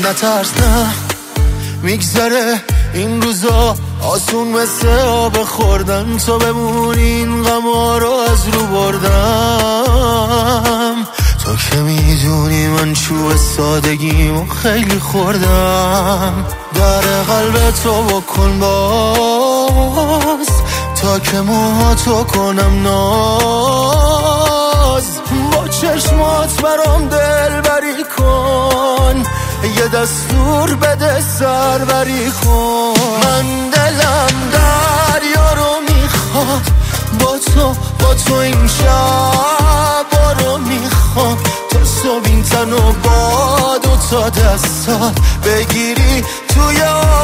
نترس نه میگذره این روزا آسون مثل آب خوردن، تو بمونی این غما رو از رو بردم. تو که میدونی من چوب سادگیمو خیلی خوردم. در قلب تو بکن باز تا که موهاتو کنم ناز. با چشمات برام دلبری کن، یه دستور بده سربری کن. من دلم دریا رو میخواد، با تو این شبا رو میخوام. تا صبح این تن و با دوتا دستات بگیری توی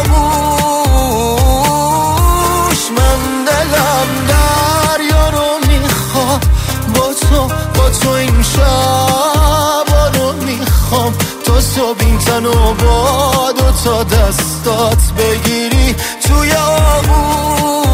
آغوش. من دلم دریا رو میخواد، با تو این شبا رو میخوام. تا صبح این تن و با دوتا دستات بگیری توی آغوش.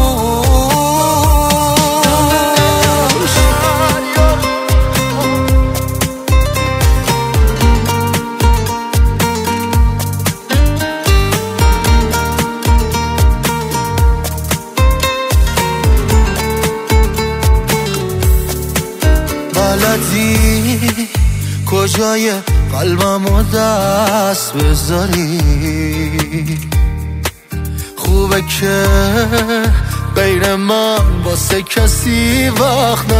بلدی کجای قلبمو دست بذاری، خوبه که غیر من واسه کسی وقت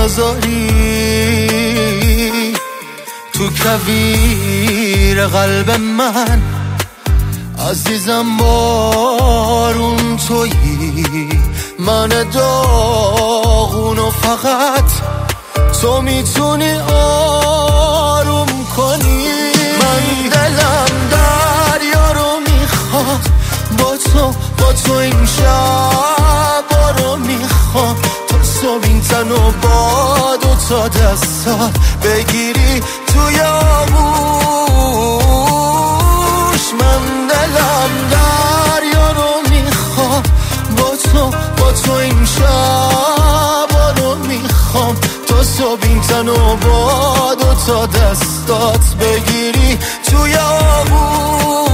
نذاری. تو کویر قلب من عزیزم بارون تویی، من داغونو فقط تو میتونی آروم کنی. من دلم دریا رو میخواد، با تو این شبا رو میخوام. تا صبح این تن و با دوتا دستات بگیری توی آغوش. من دلم دریا رو میخواد، با تو این شبا رو میخوام. تا صبح این تن و با دوتا دستات بگیری توی آغوش.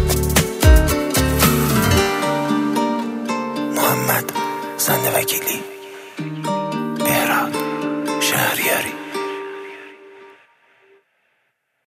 محمد زنده وکیلی.